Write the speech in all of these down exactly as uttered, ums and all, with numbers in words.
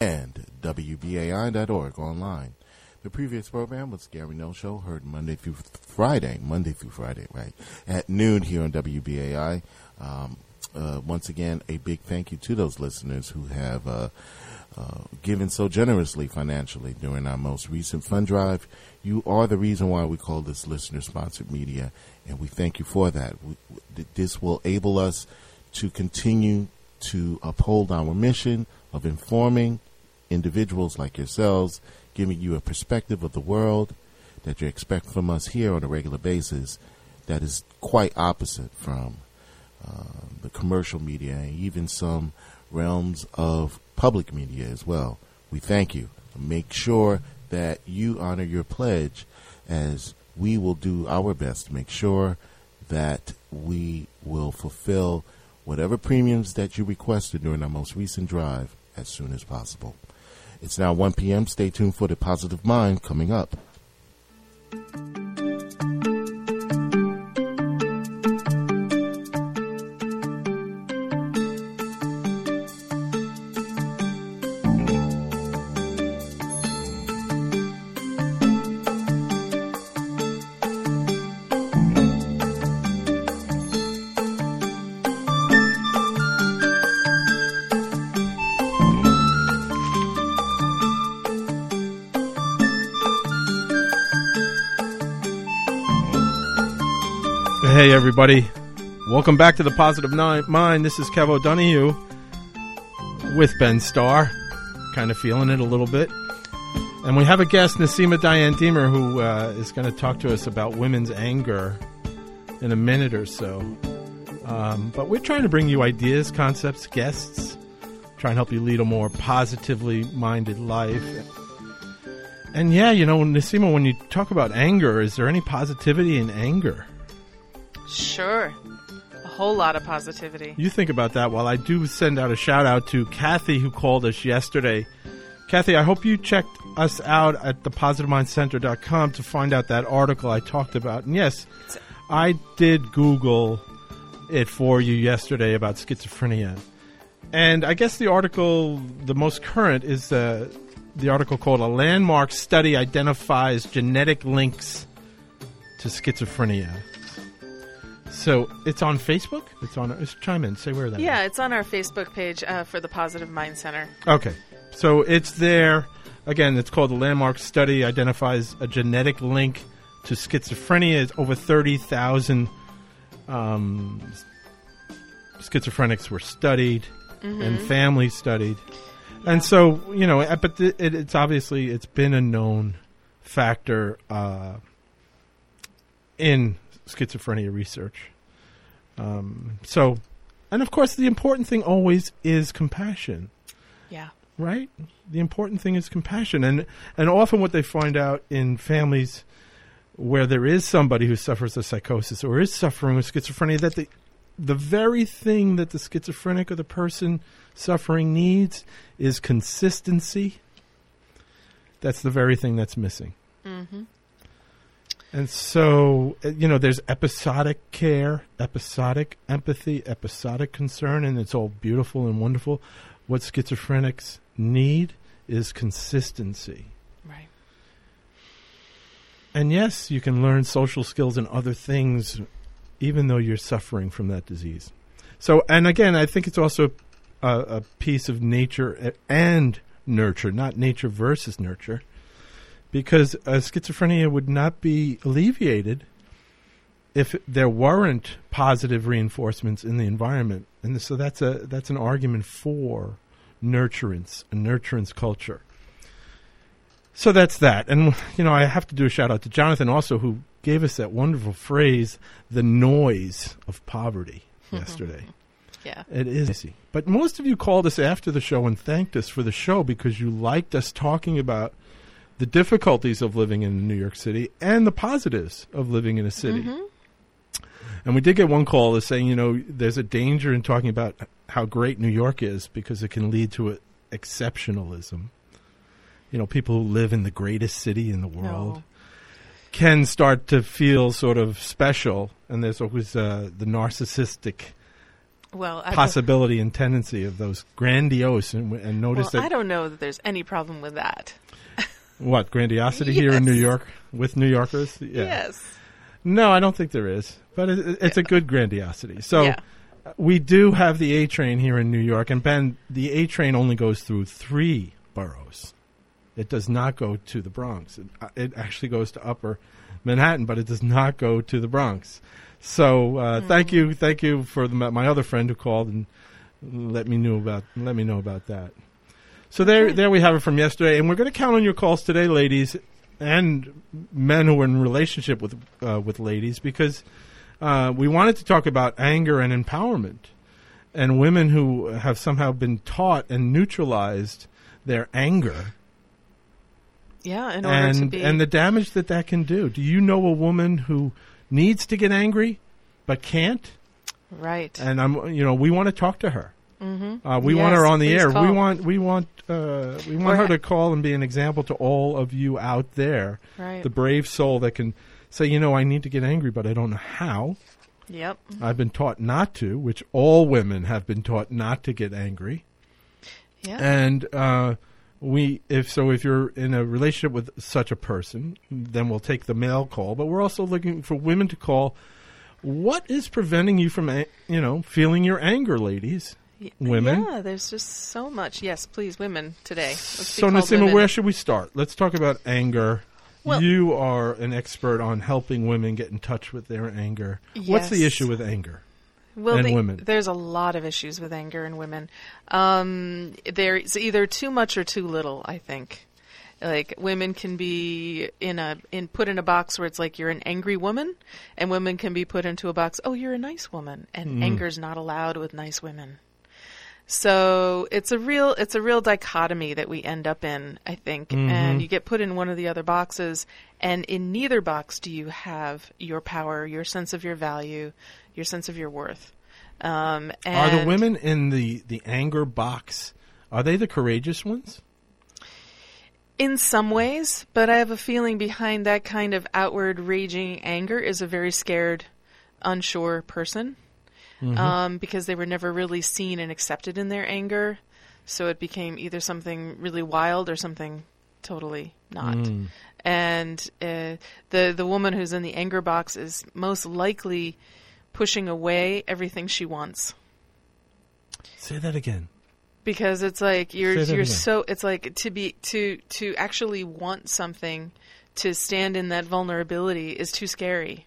and W B A I dot org online. The previous program was Gary No Show, heard Monday through Friday, Monday through Friday, right, at noon here on W B A I. Um, uh, once again, a big thank you to those listeners who have uh, uh, given so generously financially during our most recent fund drive. You are the reason why we call this listener-sponsored media, and we thank you for that. We, this will enable us to continue to uphold our mission of informing individuals like yourselves, giving you a perspective of the world that you expect from us here on a regular basis that is quite opposite from uh, the commercial media and even some realms of public media as well. We thank you. Make sure that you honor your pledge, as we will do our best to make sure that we will fulfill whatever premiums that you requested during our most recent drive as soon as possible. It's now one p.m. Stay tuned for The Positive Mind coming up. Hey everybody, welcome back to The Positive Mind. This is Kev O'Donoghue with Ben Starr, kind of feeling it a little bit. And we have a guest, Nasima Diane Deemer, who uh, is going to talk to us about women's anger in a minute or so. Um, but we're trying to bring you ideas, concepts, guests, try and help you lead a more positively minded life. And yeah, you know, Nasima, when you talk about anger, is there any positivity in anger? Sure. A whole lot of positivity. You think about that while I do send out a shout out to Kathy, who called us yesterday. Kathy, I hope you checked us out at the positive mind center dot com to find out that article I talked about. And yes, I did Google it for you yesterday about schizophrenia. And I guess the article, the most current, is uh, the article called A Landmark Study Identifies Genetic Links to Schizophrenia. So it's on Facebook? It's on. It's chime in. Say where that Yeah, is. it's on our Facebook page uh, for the Positive Mind Center. Okay. So it's there. Again, it's called The Landmark Study Identifies a Genetic Link to Schizophrenia. It's over thirty thousand um, schizophrenics were studied mm-hmm. and families studied. Yeah. And so, you know, but it, it's obviously, it's been a known factor uh, in schizophrenia research. Um, so, and of course, the important thing always is compassion. Yeah. Right? The important thing is compassion. And, and often what they find out in families where there is somebody who suffers a psychosis or is suffering with schizophrenia, that the, the very thing that the schizophrenic or the person suffering needs is consistency. That's the very thing that's missing. Mm-hmm. And so, you know, there's episodic care, episodic empathy, episodic concern, and it's all beautiful and wonderful. What schizophrenics need is consistency. Right. And yes, you can learn social skills and other things even though you're suffering from that disease. So, and again, I think it's also a, a piece of nature and nurture, not nature versus nurture. Because uh, schizophrenia would not be alleviated if there weren't positive reinforcements in the environment. And so that's a that's an argument for nurturance, a nurturance culture. So that's that. And, you know, I have to do a shout-out to Jonathan also, who gave us that wonderful phrase, the noise of poverty, yesterday. Yeah. It is easy. But most of you called us after the show and thanked us for the show because you liked us talking about the difficulties of living in New York City and the positives of living in a city. Mm-hmm. And we did get one call that's saying, you know, there's a danger in talking about how great New York is because it can lead to a exceptionalism. You know, people who live in the greatest city in the world no. can start to feel sort of special. And there's always uh, the narcissistic Well, I don't- possibility and tendency of those grandiose and, and notice Well, I that don't know that there's any problem with that. what grandiosity here in New Yes. York with New Yorkers. Yeah. Yes. No, I don't think there is, but it, it's a good grandiosity. So Yeah. we do have the A train here in New York, and Ben, the A train only goes through three boroughs. It does not go to the Bronx. It, uh, it actually goes to Upper Manhattan, but it does not go to the Bronx. So uh, Mm. thank you, thank you for the, my other friend who called and let me know about let me know about that. So there, Okay. there we have it from yesterday, and we're going to count on your calls today, ladies, and men who are in relationship with uh, with ladies, because uh, we wanted to talk about anger and empowerment, and women who have somehow been taught and neutralized their anger, Yeah, in order and to be. and the damage that that can do. Do you know a woman who needs to get angry but can't? right. And I'm, you know, we want to talk to her. Mm-hmm. Uh, we want her Yes, on the please air. We call. want we want uh, we want Or her ha- to call and be an example to all of you out there. Right. The brave soul that can say, you know, I need to get angry, but I don't know how. Yep. I've been taught not to, which all women have been taught not to get angry. Yeah. And uh, we, if so, if you're in a relationship with such a person, then we'll take the male call. But we're also looking for women to call. What is preventing you from, a- you know, feeling your anger, ladies? Y- women? Yeah, there's just so much. Yes, please, women today. Let's be So, called Nassima, women. where should we start? Let's talk about anger. Well- you are an expert on helping women get in touch with their anger. What's the Yes. issue with anger? Well, and the- women? There's a lot of issues with anger in women. Um, there's either too much or too little, I think. Like women can be in a in put in a box where it's like you're an angry woman, and women can be put into a box, oh, you're a nice woman, and Mm. anger's not allowed with nice women. So it's a real it's a real dichotomy that we end up in, I think, Mhm. and you get put in one of the other boxes, and in neither box do you have your power, your sense of your value, your sense of your worth. Um, and Are the women in the, the anger box, are they the courageous ones? In some ways, but I have a feeling behind that kind of outward raging anger is a very scared, unsure person. Mm-hmm. Um, because they were never really seen and accepted in their anger. So it became either something really wild or something totally not. Mm. And uh, the the woman who's in the anger box is most likely pushing away everything she wants. Say that again. Because it's like you're Say that you're again. so it's like to be to to actually want something, to stand in that vulnerability is too scary.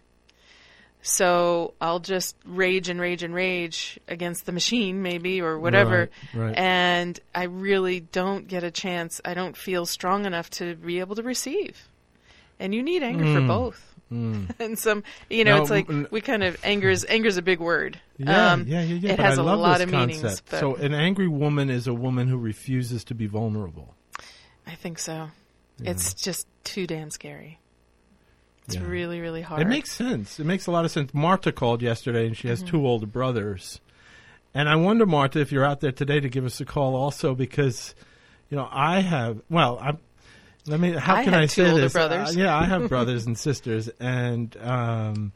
So I'll just rage and rage and rage against the machine, maybe, or whatever. Right, right. And I really don't get a chance. I don't feel strong enough to be able to receive. And you need anger for Mm. both. Mm. And some, you know, No, it's like mm, we kind of anger is anger is a big word. Yeah, Um, yeah, yeah, yeah. It but has I a love lot this of meanings. concept. But So an angry woman is a woman who refuses to be vulnerable. I think so. Yeah. It's just too damn scary. It's Yeah. really, really hard. It makes sense. It makes a lot of sense. Marta called yesterday, and she has Mm-hmm. two older brothers. And I wonder, Marta, if you're out there today to give us a call also, because, you know, I have, well, I'm, let me, how I can have I two say older this? brothers. Uh, yeah, I have brothers and sisters. And, um,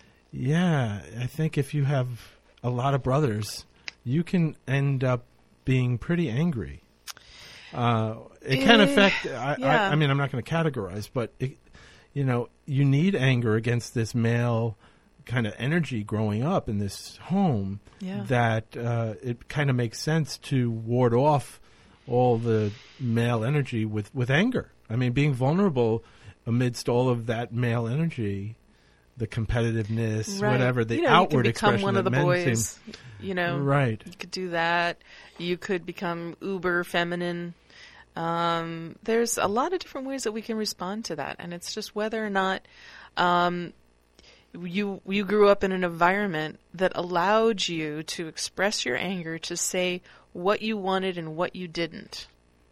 yeah, I think if you have a lot of brothers, you can end up being pretty angry. Uh, it can Eh, affect, I, yeah. I, I mean, I'm not going to categorize, but it, you know, you need anger against this male kind of energy growing up in this home Yeah. that uh, it kind of makes sense to ward off all the male energy with, with anger. I mean, being vulnerable amidst all of that male energy, the competitiveness, Right. whatever, the you know, outward you can become expression one of that the men boys. seem- You know, Right. You could do that. You could become uber feminine. Um, there's a lot of different ways that we can respond to that, and it's just whether or not um, you you grew up in an environment that allowed you to express your anger, to say what you wanted and what you didn't.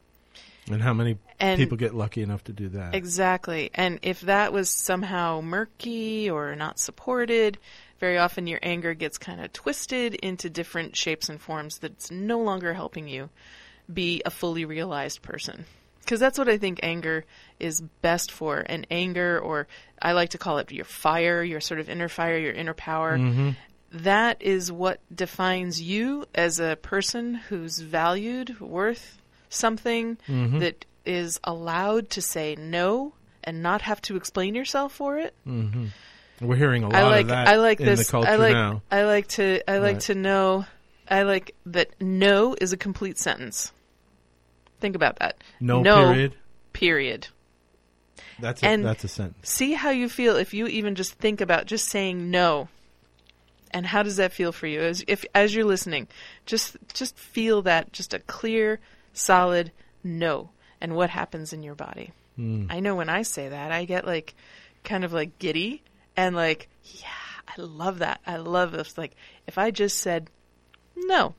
And how many And- people get lucky enough to do that? Exactly. And if that was somehow murky or not supported, very often your anger gets kind of twisted into different shapes and forms that's no longer helping you be a fully realized person. Because that's what I think anger is best for. And anger, or I like to call it your fire, your sort of inner fire, your inner power, Mhm. that is what defines you as a person who's valued, worth something, Mm-hmm. that is allowed to say no and not have to explain yourself for it. Mm-hmm. We're hearing a lot I like of that I like in this. the culture I like now. I like to I like Right. to know I like that no is a complete sentence. Think about that. No, period. Period. That's a, And- that's a sentence. See how you feel if you even just think about just saying no. And how does that feel for you? As if as you're listening, just just feel that, just a clear, solid no, and what happens in your body. Mm. I know when I say that, I get like kind of like giddy and like, yeah, I love that. I love this. Like if I just said no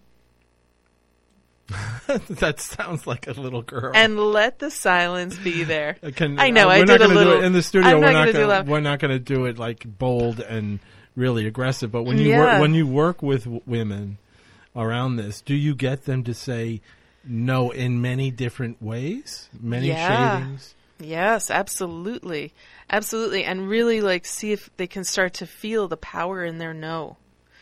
That sounds like a little girl. and let the silence be there. Uh, Can, I know, uh, I we're did not a gonna little- do it in the studio. I'm we're not not gonna do gonna, that. we're not going to do it like bold and really aggressive. But when you Yeah. work, when you work with w- women around this, do you get them to say no in many different ways, many Yeah. shadings? Yes, absolutely. Absolutely. And really like see if they can start to feel the power in their no.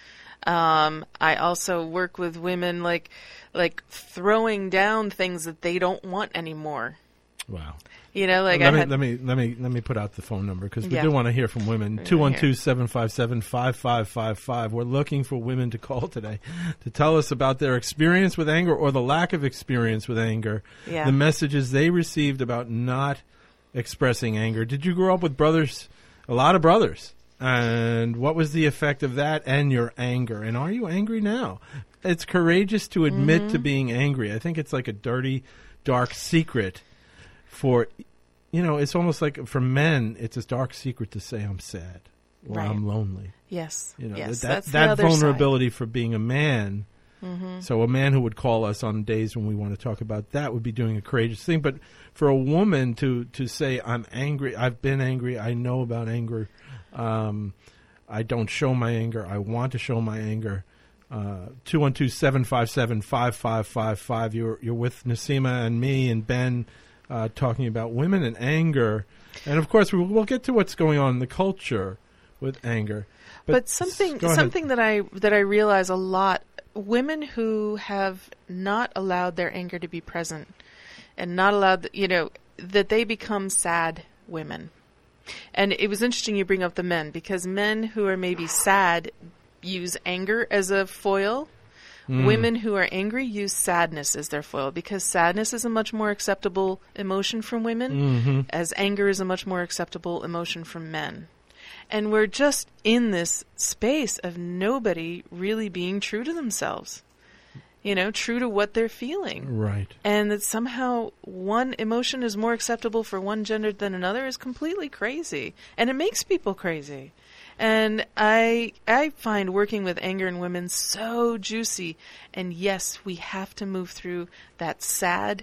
Um, I also work with women like like throwing down things that they don't want anymore. Wow. You know, like let I me had let me let me let me put out the phone number because we Yeah. do want to hear from women. Two one two seven five seven five five five five. We're looking for women to call today to tell us about their experience with anger or the lack of experience with anger. Yeah. The messages they received about not expressing anger. Did you grow up with brothers? A lot of brothers. And what was the effect of that and your anger? And are you angry now? It's courageous to admit Mm-hmm. to being angry. I think it's like a dirty, dark secret for, you know, it's almost like for men, it's a dark secret to say I'm sad or Right. I'm lonely. yes, You know, yes, that that's the that other side. vulnerability for being a man. Mm-hmm. So a man who would call us on days when we want to talk about that would be doing a courageous thing. But for a woman to, to say, I'm angry, I've been angry, I know about anger, um, I don't show my anger, I want to show my anger. Uh, two one two seven five seven five five five five. You're you're with Nasima and me and Ben uh, talking about women and anger, and of course we'll, we'll get to what's going on in the culture with anger. But, something go ahead. something that I that I realize a lot, women who have not allowed their anger to be present and not allowed, the, you know, that they become sad women. And it was interesting you bring up the men, because men who are maybe sad use anger as a foil. Mm. Women who are angry use sadness as their foil, because sadness is a much more acceptable emotion from women, Mm-hmm. as anger is a much more acceptable emotion from men. And we're just in this space of nobody really being true to themselves, you know, true to what they're feeling. Right. And that somehow one emotion is more acceptable for one gender than another is completely crazy. And it makes people crazy. And I I find working with anger in women so juicy. And yes, we have to move through that sad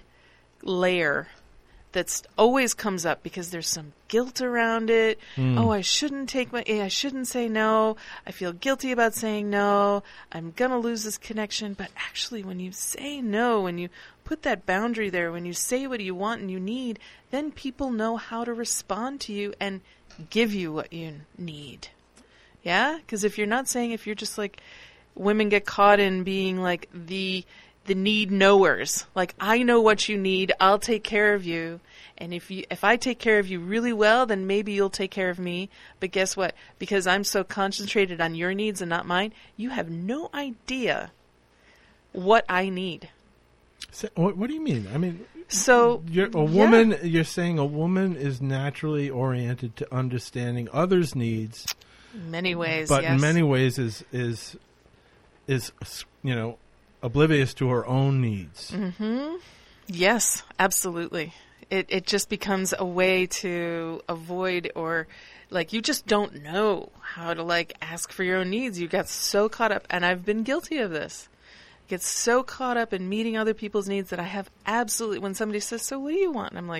layer that's always comes up because there's some guilt around it. Mm. Oh, I shouldn't take my, I shouldn't say no. I feel guilty about saying no. I'm going to lose this connection. But actually, when you say no, when you put that boundary there, when you say what you want and you need, then people know how to respond to you and give you what you need. Yeah? Because if you're not saying, if you're just like, women get caught in being like the the need knowers. Like, I know what you need. I'll take care of you. And if you if I take care of you really well, then maybe you'll take care of me. But guess what? Because I'm so concentrated on your needs and not mine, you have no idea what I need. So, what, what do you mean? I mean, So you're, a yeah. woman. You're saying a woman is naturally oriented to understanding others' needs, in many ways, but yes. in many ways is is is you know oblivious to her own needs. Mm-hmm. Yes, absolutely. It it just becomes a way to avoid, or like you just don't know how to like ask for your own needs. You got so caught up, and I've been guilty of this. Get so caught up in meeting other people's needs that I have absolutely, when somebody says, so what do you want? And I'm like,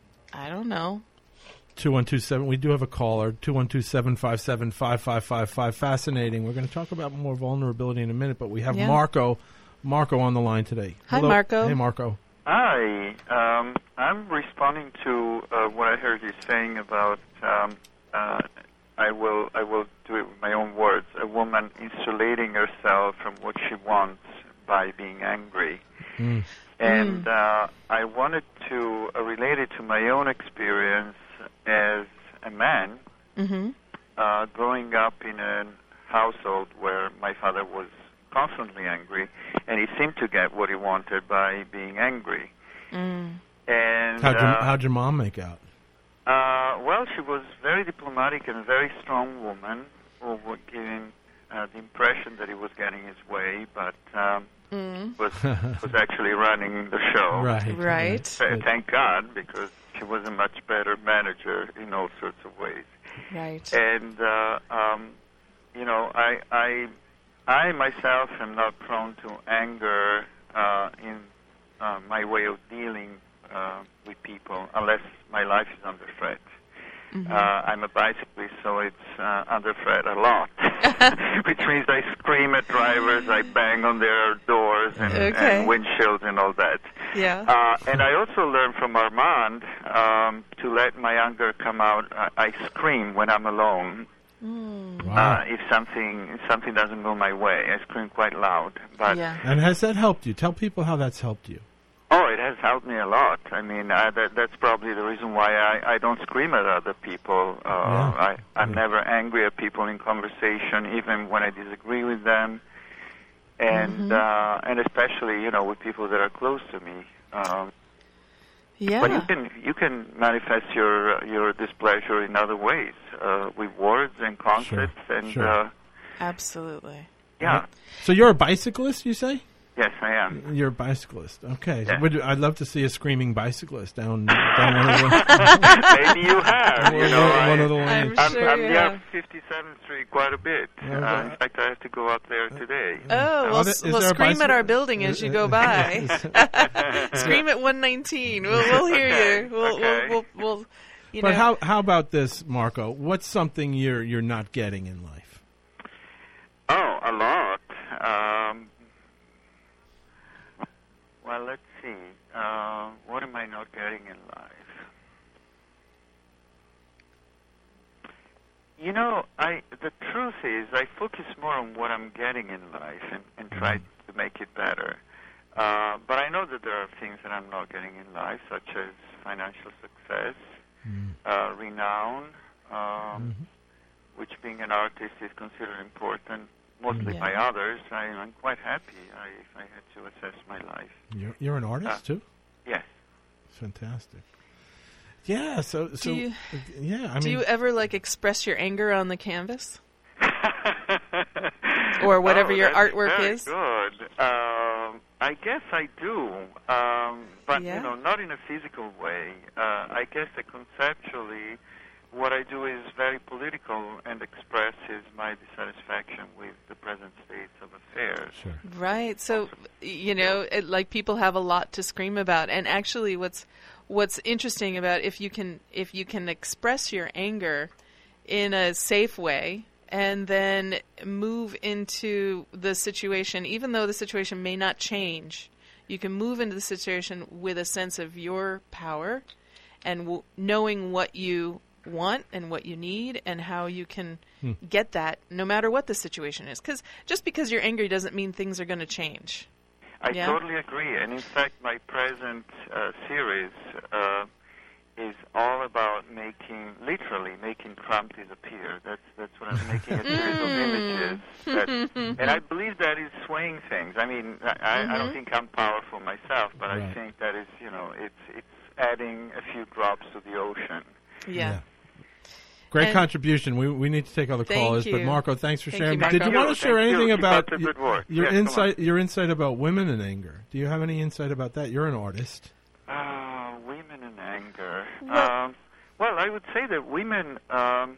I don't know. two one two seven. We do have a caller. two one two seven five seven five five five five. Fascinating. We're going to talk about more vulnerability in a minute, but we have Yeah. Marco. Marco on the line today. Hi, Hello. Marco. Hey, Marco. Hi. Um, I'm responding to uh, what I heard you saying about um, uh, I will I will do it with my own words. A woman insulating herself from what she wants by being angry. Mm. And uh, I wanted to uh, relate it to my own experience as a man, Mm-hmm. uh, growing up in a household where my father was constantly angry, and he seemed to get what he wanted by being angry. Mm. And How'd, your, uh, how'd your mom make out? uh, well, she was very diplomatic and a very strong woman, who would give him uh, the impression that he was getting his way, but um, Mm. was was actually running the show. Right. Right. Th- Thank God, because she was a much better manager in all sorts of ways. Right. And uh, um, you know, I, I, I myself am not prone to anger uh, in uh, my way of dealing uh, with people, unless my life is under threat. Mm-hmm. Uh, I'm a bicyclist, so it's uh, under threat a lot, which means I scream at drivers, I bang on their doors and, Okay. and windshields and all that. Yeah. Uh, and I also learned from Armand um, to let my anger come out. I, I scream when I'm alone. Mm. Wow. Uh, if something if something doesn't go my way, I scream quite loud. But Yeah. And has that helped you? Tell people how that's helped you. oh, it has helped me a lot. I mean, uh, that, that's probably the reason why I, I don't scream at other people. Uh, Yeah. I, I'm Yeah. never angry at people in conversation, even when I disagree with them, and Mhm. uh, and especially you know with people that are close to me. Um, Yeah. But you can you can manifest your uh, your displeasure in other ways, uh, with words and concepts, and sure. Uh, Absolutely. yeah, So you're a bicyclist, you say? yes, I am. You're a bicyclist. Okay. Yeah. Would, I'd love to see a screaming bicyclist down down one of the Maybe you have. You one, know, one- one I, of the I'm lanes. I'm, sure, I'm yeah. near fifty-seventh Street quite a bit. Yeah, Uh, but- in fact, I have to go out there today. Oh, well, Oh, s- is well there a scream at bicycle- our building as you go by. Scream at one nineteen. We'll, we'll hear Okay, you. We'll, okay. we'll, we'll, we'll, you But know. how how about this, Marco? What's something you're you're not getting in life? Oh, a lot. Um, well, let's see. Uh, what am I not getting in life? You know, I the truth is, I focus more on what I'm getting in life and, and try to make it better. Uh, but I know that there are things that I'm not getting in life, such as financial success, Mm. uh, renown, um, Mhm. which being an artist is considered important, mostly Yeah. by others. I, I'm quite happy I, if I had to assess my life. You're you're an artist Uh, too. Yes. Fantastic. Yeah. So so you- yeah. I Do mean, you ever like express your anger on the canvas? Or whatever Oh, your that's artwork very is? Good. Um, I guess I do, um, but Yeah? you know, not in a physical way. Uh, I guess that conceptually, what I do is very political and expresses my dissatisfaction with the present state of affairs. sure. Right. So, you know, it, like people have a lot to scream about, and actually, what's what's interesting about if you can if you can express your anger in a safe way, and then move into the situation, even though the situation may not change, you can move into the situation with a sense of your power and w- knowing what you want and what you need and how you can Hmm. get that no matter what the situation is. Because just because you're angry doesn't mean things are going to change. I Yeah? totally agree, and in fact, my present uh, series uh, is all about making, literally making Trump disappear. That's that's what I'm making a series of images, that, and I believe that is swaying things. I mean, I, I, I don't Mhm. think I'm powerful myself, but I Right. think that is, you know, it's it's adding a few drops to the ocean. Yeah. Great And- contribution. We we need to take other Thank callers, but you. Marco, thanks for Thank sharing. you, Did you Marco. want to share Thank you. anything Keep about up the y- good work. your Yes, come on. insight? Your insight about women and anger. Do you have any insight about that? You're an artist. Uh, women in anger. What- Um, well, I would say that women um,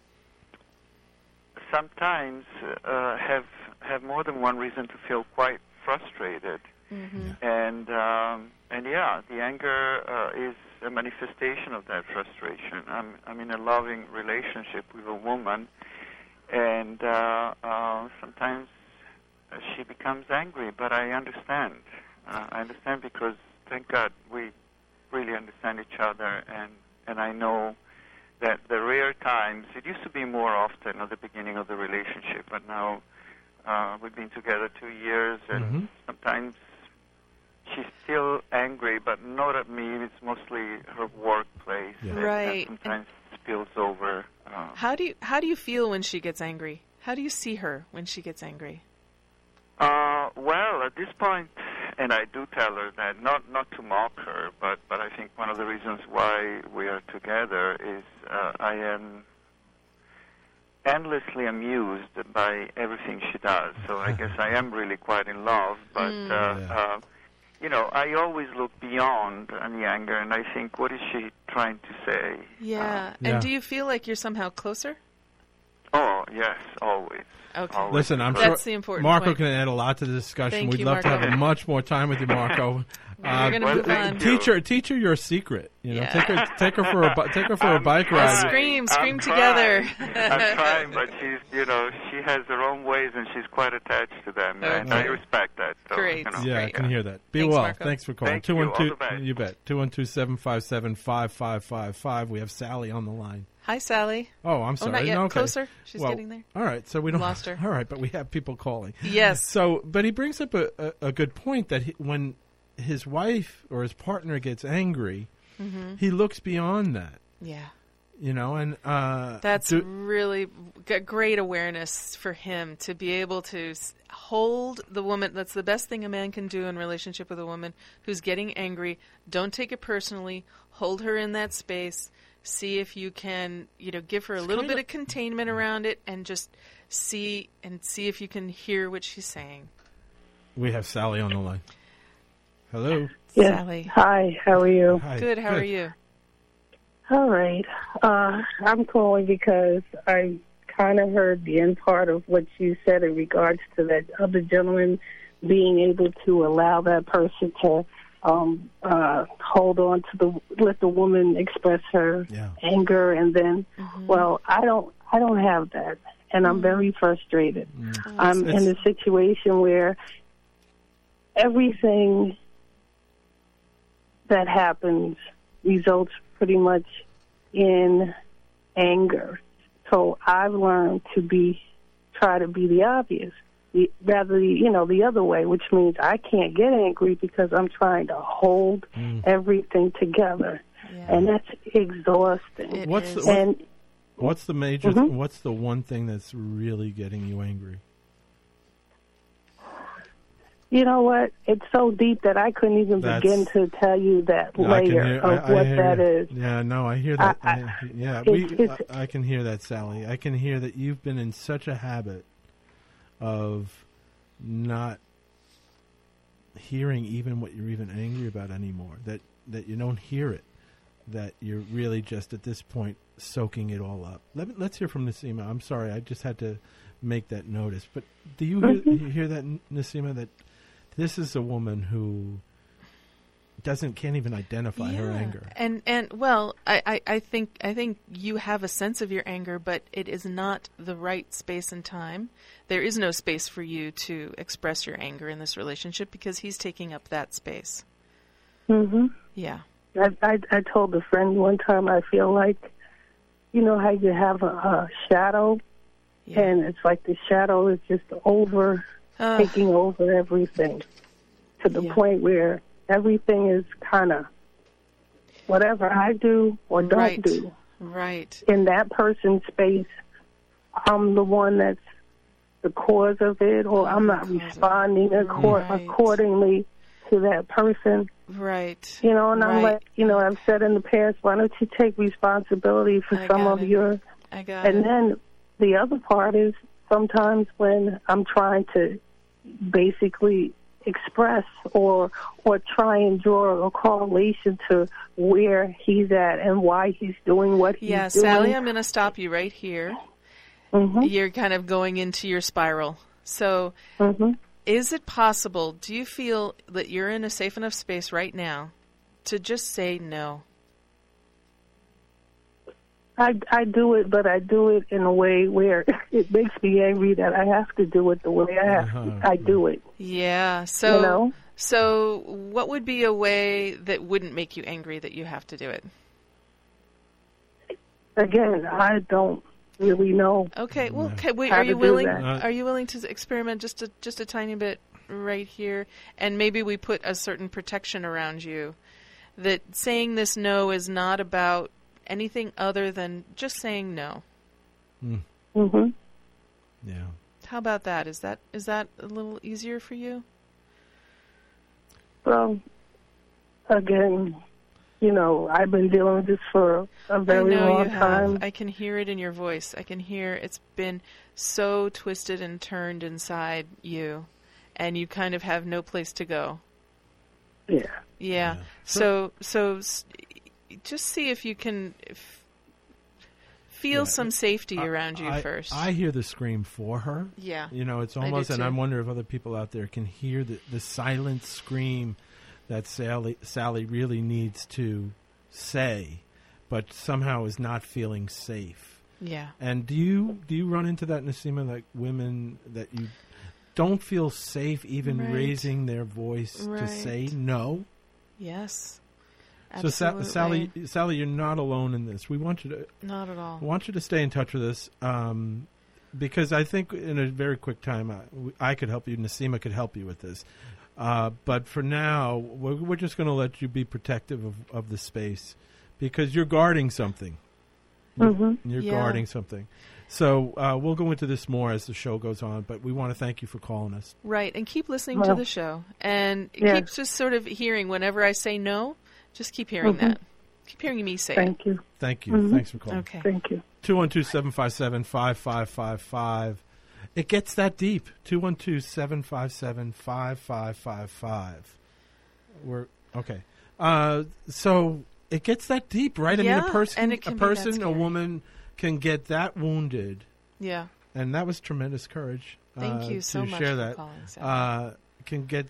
sometimes uh, have have more than one reason to feel quite frustrated, Mm-hmm. and um, and yeah, the anger uh, is a manifestation of that frustration. I'm I'm in a loving relationship with a woman, and uh, uh, sometimes uh, she becomes angry, but I understand. Uh, I understand because, thank God, we really understand each other, and, and I know that the rare times, it used to be more often at the beginning of the relationship, but now uh, we've been together two years, and Mm-hmm. sometimes she's still angry, but not at me. It's mostly her workplace. Yeah. that- Right. That sometimes spills over. Uh, How do you how do you feel when she gets angry? How do you see her when she gets angry? Uh, well, at this point, and I do tell her that, not not to mock her, but, but I think one of the reasons why we are together is uh, I am endlessly amused by everything she does. So I guess I am really quite in love, but, Mm. uh, Yeah. uh, you know, I always look beyond the anger, and I think, what is she trying to say? Yeah. Yeah. And do you feel like you're somehow closer? Oh, yes, always. Okay. Always. Listen, I'm That's sure the important Marco point. can add a lot to the discussion. Thank We'd you, love to Marco. have much more time with you, Marco. We're gonna well, move thank on. you. Teach her, teach her your secret. You know, Yeah. take her, take her for a, bu- take her for a I'm bike trying. ride. Scream, scream I'm together. Trying. I'm trying, but she's, you know, she has her own ways, and she's quite attached to them, and I Okay. respect that. So, Great. You know, Yeah, I Great. can hear that. Be Thanks, well. Marco. Thanks for calling. Thank two you. one All two. the best. You bet. Two one two seven five seven five five five five. We have Sally on the line. Hi, Sally. Oh, I'm Oh, sorry. not yet. No, okay. Closer. She's Well, getting there. All right, so we don't Lost her. All right, but we have people calling. Yes. So, but he brings up a, a, a good point that he, when his wife or his partner gets angry, Mm-hmm. he looks beyond that. Yeah. You know, and uh, That's do- really g- great awareness for him to be able to s- hold the woman. That's the best thing a man can do in relationship with a woman who's getting angry. Don't take it personally. Hold her in that space. See if you can, you know, give her a little kind bit of- of containment around it, and just see and see if you can hear what she's saying. we have Sally on the line. Hello. Yes. Sally. Hi, how are you? Hi. Good. How are you? All right. Uh, I'm calling because I kind of heard the end part of what you said in regards to that other gentleman being able to allow that person to um, uh, hold on to the, let the woman express her Yeah. anger, and then, Mm-hmm. well, I don't, I don't have that, and I'm very frustrated. I'm in a situation where everything that happens results pretty much in anger. So I've learned to be, try to be the obvious, the, rather, you know, the other way, which means I can't get angry because I'm trying to hold Mm. everything together. Yeah. And that's exhausting. It What's is. the, what, and what's the major? Mhm. What's the one thing that's really getting you angry? you know what? It's so deep that I couldn't even That's- begin to tell you that I can layer hear- of I- I what hear that you. is. Yeah, no, I hear that. I- I- yeah, it's- we. it's- I, I can hear that, Sally. I can hear that you've been in such a habit of not hearing even what you're even angry about anymore. That that you don't hear it. That you're really just at this point soaking it all up. Let me, let's hear from Nasima. I'm sorry, I just had to make that notice. But do you hear, Mhm. you hear that, Nasima? That this is a woman who doesn't can't even identify her Yeah. anger. And and well, I, I, I think I think you have a sense of your anger, but it is not the right space and time. There is no space for you to express your anger in this relationship because he's taking up that space. Mm-hmm. Yeah. I, I, I told a friend one time I feel like, you know how you have a, a shadow, Yeah. and it's like the shadow is just over, Ugh. taking over everything to the Yeah. point where everything is kind of whatever I do or don't Right. do. Right. In that person's space, I'm the one that's the cause of it, or I'm not The cause of it. responding accor- Right. accordingly to that person. Right. You know, and I'm Right. like, you know, I've said in the past, why don't you take responsibility for I some got of it. your... I got And it. then the other part is sometimes when I'm trying to basically express or or try and draw a correlation to where he's at and why he's doing what he's Yeah, doing. Sally, I'm going to stop you right here. hmm You're kind of going into your spiral. So, hmm is it possible, do you feel that you're in a safe enough space right now to just say no? I, I do it, but I do it in a way where it makes me angry that I have to do it the way I have Uh-huh. to. I do it, Yeah. So, you know? so what would be a way that wouldn't make you angry that you have to do it? again, I don't really know. Okay. Well, Yeah. okay, wait. How Are to you do willing? that. Are you willing to experiment just a just a tiny bit right here, and maybe we put a certain protection around you, that saying this no is not about anything other than just saying no. Mm. Mhm. Yeah. How about that? Is that is that a little easier for you? Well, again, you know, I've been dealing with this for a very I know long you time. have. I can hear it in your voice. I can hear it's been so twisted and turned inside you, and you kind of have no place to go. Yeah. Yeah. Yeah. So so s- just see if you can f- feel Yeah. some safety around you I, first. I hear the scream for her. yeah. You know, it's I do almost, and too. I'm wondering if other people out there can hear the, the silent scream that Sally Sally really needs to say, but somehow is not feeling safe. Yeah. And do you do you run into that, Naseema, like women that you don't feel safe even Right. raising their voice to Right. say no? Yes. So Sa- Absolutely. Sally, Sally, you're not alone in this. We want you to Not at all. I want you to stay in touch with us, um, because I think in a very quick time I, I could help you. Naseema could help you with this. Uh, but for now, we're, we're just going to let you be protective of, of the space, because you're guarding something. You're, Mhm. you're Yeah. guarding something. So uh, we'll go into this more as the show goes on, but we want to thank you for calling us. Right, and keep listening to Well, the show, and yeah. keep just sort of hearing whenever I say no. Just keep hearing Mhm. that. Keep hearing me say Thank you. Thank you. Mhm. Thanks for it. calling. Okay. Thank you. two one two, seven five seven, five five five five. It gets that deep. two one two, seven five seven, five five five five. We're okay. Uh, so it gets that deep, right? I mean, Yeah, a person, and it a can be that person, a scary. woman can get that wounded, Yeah. and that was tremendous courage. Thank uh, you so to much share for that. calling, Sally. Uh, can get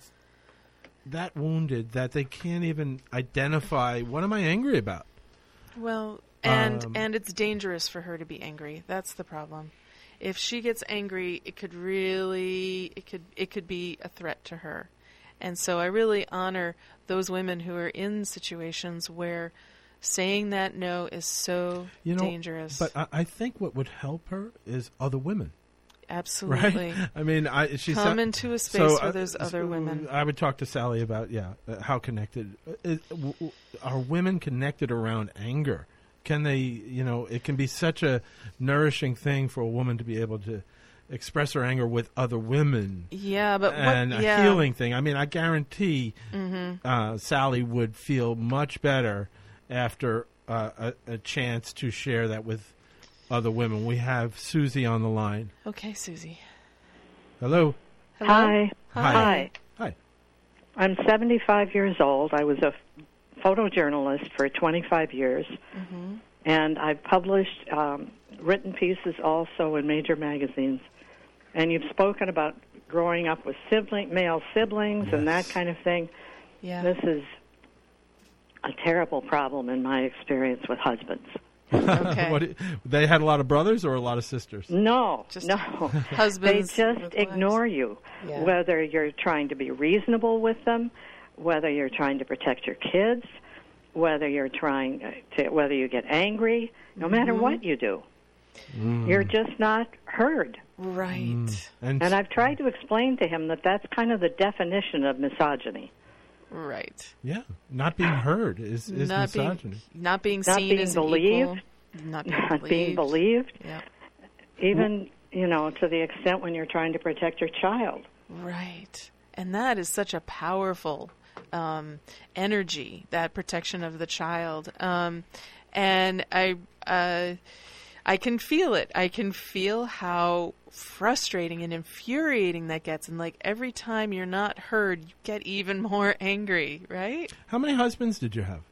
that wounded that they can't even identify. What am I angry about? Well, and Um, and it's dangerous for her to be angry. That's the problem. If she gets angry, it could really it could it could be a threat to her. And so I really honor those women who are in situations where saying that no is so You know, dangerous. But I, I think what would help her is other women. Absolutely. Right? I mean, I, she's Come so- into a space so, where uh, there's other so women. I would talk to Sally about yeah, uh, how connected uh, is, w- w- are women connected around anger? Can they, you know, it can be such a nourishing thing for a woman to be able to express her anger with other women. Yeah, but what, And a yeah. healing thing. I mean, I guarantee Mm-hmm. uh, Sally would feel much better after uh, a, a chance to share that with other women. We have Susie on the line. Okay, Susie. Hello. Hello? Hi. Hi. Hi. Hi. I'm seventy-five years old. I was a photojournalist for twenty-five years, Mm-hmm. and I've published um, written pieces also in major magazines. And you've spoken about growing up with sibling, male siblings and that Yes. kind of thing. Yeah. This is a terrible problem in my experience with husbands. Okay. What, they had a lot of brothers or a lot of sisters? No, Just no. They Husbands just with ignore wives. you, Yeah. whether you're trying to be reasonable with them, whether you're trying to protect your kids, whether you're trying to, whether you get angry, no matter Mm-hmm. what you do. Mm. You're just not heard. Right. And, And I've tried to explain to him that that's kind of the definition of misogyny. Right. yeah, not being heard is, is not misogyny. being not being Not seen being as an believed. equal. Not being Not believed. being believed, Yeah. even, you know, to the extent when you're trying to protect your child. Right. And that is such a powerful um, energy, that protection of the child. Um, and I, uh, I can feel it. I can feel how frustrating and infuriating that gets. And like every time you're not heard, you get even more angry, right? How many husbands did you have?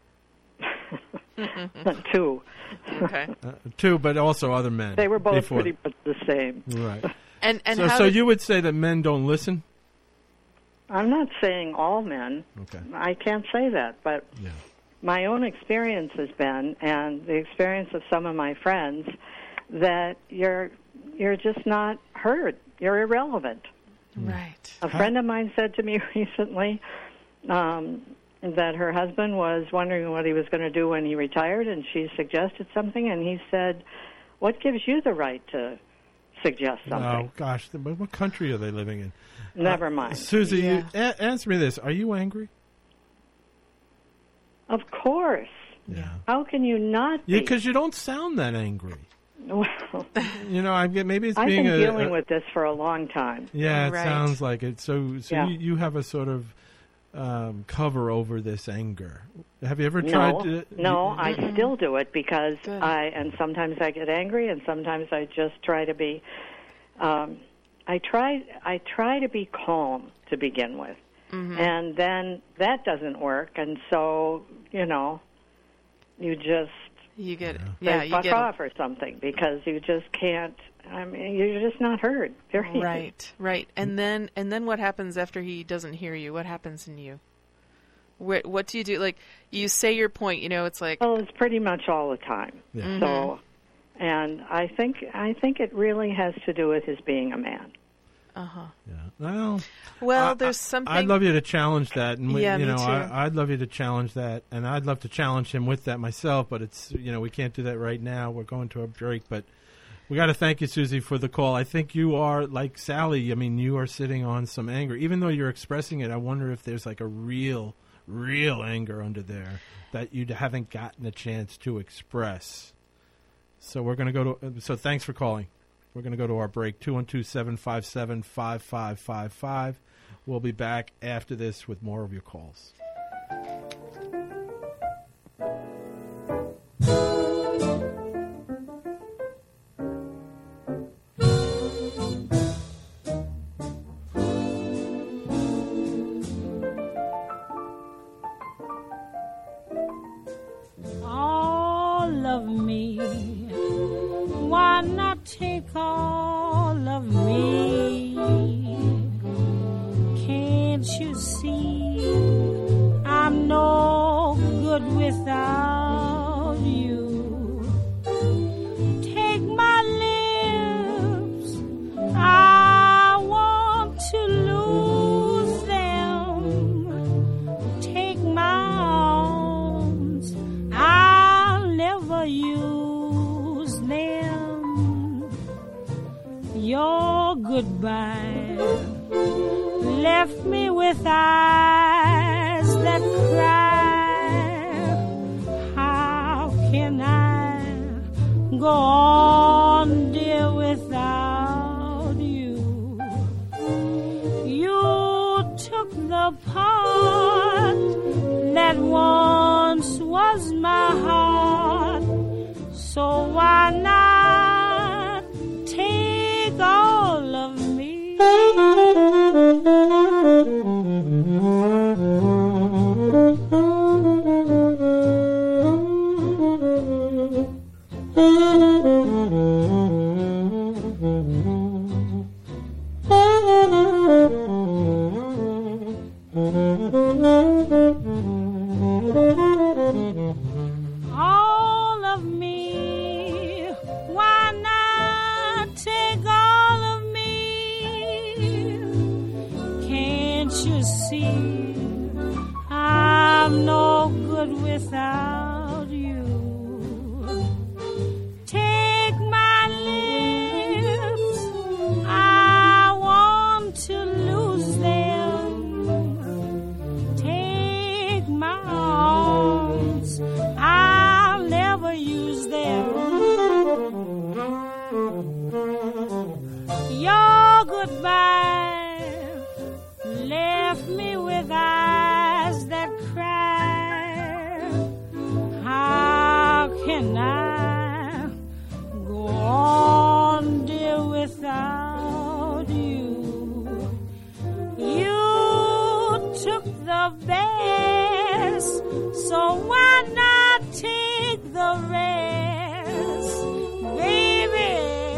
Two. Okay. Uh, two, but also other men. They were both before. pretty much the same. Right. And and so how so did- you would say that men don't listen? I'm not saying all men. Okay. I can't say that, but Yeah. my own experience has been, and the experience of some of my friends, that you're you're just not heard. You're irrelevant. right. A friend of mine said to me recently, um, that her husband was wondering what he was going to do when he retired, and she suggested something, and he said, "What gives you the right to suggest something?" Oh, gosh. th- What country are they living in? Never Uh, mind. Susie, Yeah. you, a- answer me this. Are you angry? Of course. Yeah. How can you not be? Because you don't sound that angry. Well, You know, I get maybe it's I've being been a, dealing a- with this for a long time. Yeah, it Right. sounds like it. So, so Yeah. you, you have a sort of um, cover over this anger. Have you ever tried No, to? no, you- I still do it because Good. I, and sometimes I get angry, and sometimes I just try to be, um, I try, I try to be calm to begin with, Mm-hmm. and then that doesn't work, and so you know, you just You get say yeah, you fuck get off or something because you just can't. I mean, you're just not heard. Period. right, right. And then and then what happens after he doesn't hear you? What happens in you? What what do you do? Like you say your point, you know, it's like Well, it's pretty much all the time. Yeah. Mm-hmm. So, and I think I think it really has to do with his being a man. uh-huh. Yeah. Well, Well, I- there's I- something I'd love you to challenge that, and we, Yeah, you me know, too. I, I'd love you to challenge that, and I'd love to challenge him with that myself. But it's, you know, we can't do that right now. We're going to a break, but we got to thank you, Susie, for the call. I think you are like Sally. I mean, you are sitting on some anger, even though you're expressing it. I wonder if there's like a real, real anger under there that you haven't gotten a chance to express. So we're going to go to. So thanks for calling. We're going to go to our break, two one two, seven five seven, five five five five. We'll be back after this with more of your calls. All of me, why not take all of me? Can't you see I'm no good without you? Take my lips, I want to lose them. Take my arms, I'll never use them. Your goodbye left me with eyes that cry. How can I go on, dear, without you? You took the part that once was my heart, so why not take all of me? All of me, why not take all of me? Can't you see I'm no good without you? Take my lips, I want to lose them. Take my arms, I'll never use them. Your goodbye left me with eyes that cry. How can I go on, dear, without you? You took the best, so why not take the rest? Baby,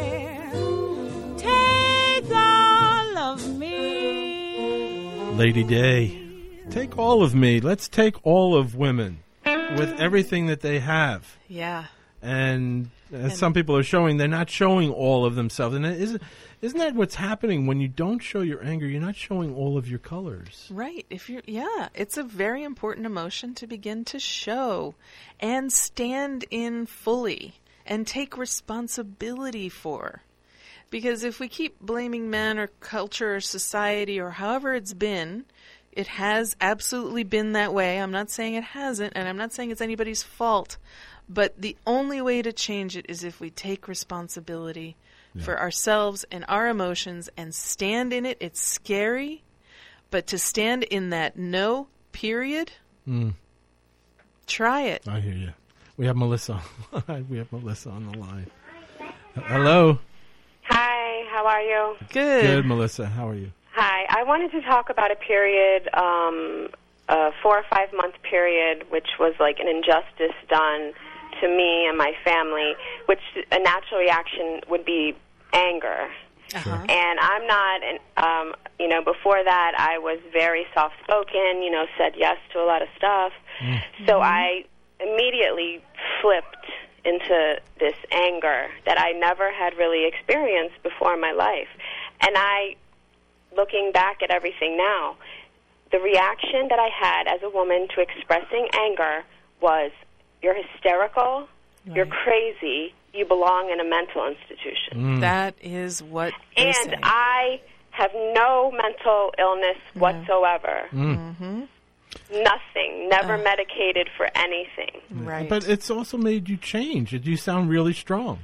take all of me. Lady Day, take all of me. Let's take all of women with everything that they have. yeah. And as some people are showing, they're not showing all of themselves. And it isn't, isn't that what's happening when you don't show your anger? You're not showing all of your colors. Right. If you're, yeah, it's a very important emotion to begin to show and stand in fully and take responsibility for. Because if we keep blaming men or culture or society or however it's been, it has absolutely been that way. I'm not saying it hasn't, and I'm not saying it's anybody's fault. But the only way to change it is if we take responsibility yeah. for ourselves and our emotions and stand in it. It's scary, but to stand in that no period, mm. try it. I hear you. We have Melissa. we have Melissa on the line. Hello. Hi, how are you? Good. Good, Melissa. How are you? Hi. I wanted to talk about a period, um, a four or five month period, which was like an injustice done to me and my family, which a natural reaction would be anger. Uh-huh. And I'm not, um, you know, before that I was very soft-spoken, you know, said yes to a lot of stuff. Mm-hmm. So I immediately flipped into this anger that I never had really experienced before in my life. And I, looking back at everything now, the reaction that I had as a woman to expressing anger was, you're hysterical, right. You're crazy, you belong in a mental institution. Mm. That is what they And say. I have no mental illness yeah. whatsoever. Mm. Mm-hmm. Nothing, never uh, medicated for anything. Right. But it's also made you change. You sound really strong.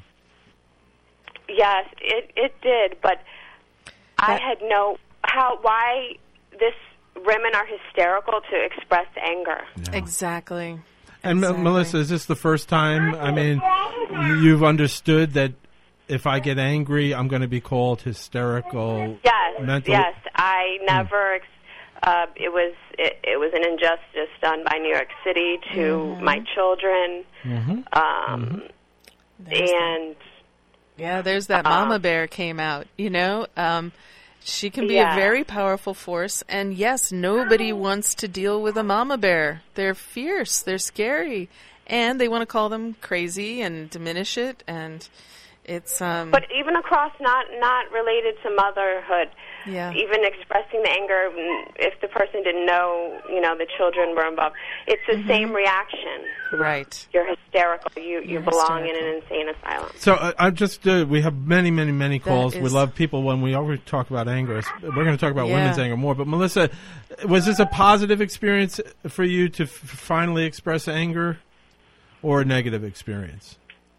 Yes, it, it did, but that, I had no, how, why this, women are hysterical to express anger. Yeah. Exactly. And exactly. M- Melissa, is this the first time, I mean, you've understood that if I get angry, I'm going to be called hysterical? Yes, mental? yes. I never, uh, it was it, it was an injustice done by New York City to mm-hmm. my children. Mm-hmm. Um, mm-hmm. And... Yeah, there's that um, mama bear came out, you know. Um, she can be yeah. a very powerful force. And yes, nobody wants to deal with a mama bear. They're fierce. They're scary. And they want to call them crazy and diminish it. And it's... Um, but even across, not, not related to motherhood, yeah. even expressing the anger, if the person didn't know, you know, the children were involved, it's the mm-hmm. same reaction. Right. You're hysterical. You you You're belong hysterical. in an insane asylum. So uh, I just uh, we have many many many calls. That We is- love people when we always talk about anger. We're going to talk about Yeah. women's anger more. But Melissa, was this a positive experience for you to f- finally express anger, or a negative experience?